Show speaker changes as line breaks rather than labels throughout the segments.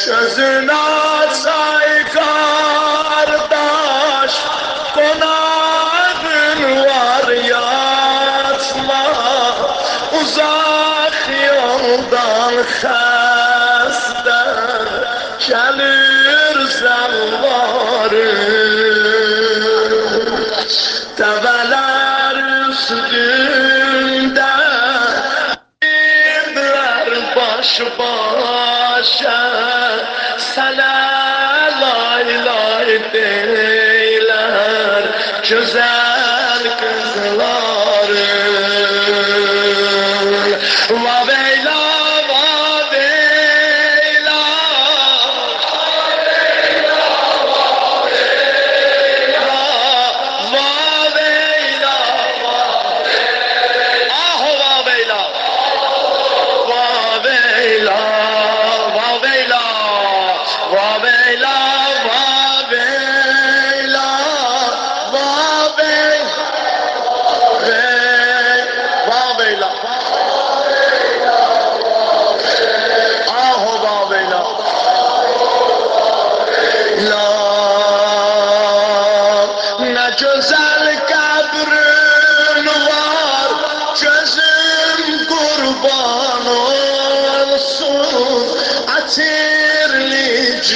Gözün açay kardeş, konağın var yatma, uzak yoldan xəstə gelir zalvarım. Təvələr üstündə inlər baş başa, sənə lay lay deylər güzel kızlarım. Vaveyla vaveyla, vaveyla, aho vaveyla, vaveyla, vaveyla, vaveyla, vaveyla, vaveyla, aho vaveyla, la, ne güzel kabrin var, gözüm kurban olsun, atirli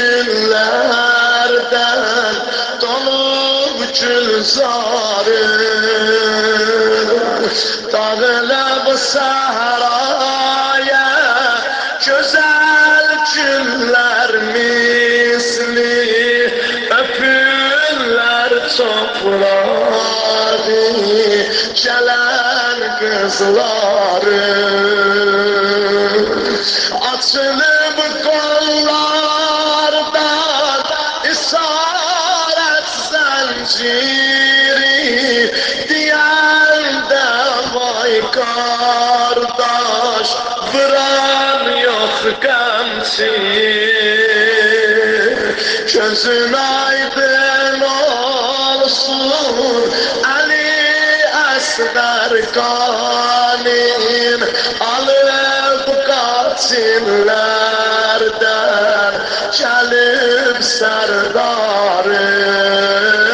güllerden dolup gülzarım. Dağılıp sahraya güzel güller misli, öpürler toprağı gelen kızlarım. Açılıp kollardan isaret zinciri, diyen de vay kardeş, vuran yok gamsir. Gözün aydın olsun Ali Asgar kanin, alıp katillerden gelip serdarım.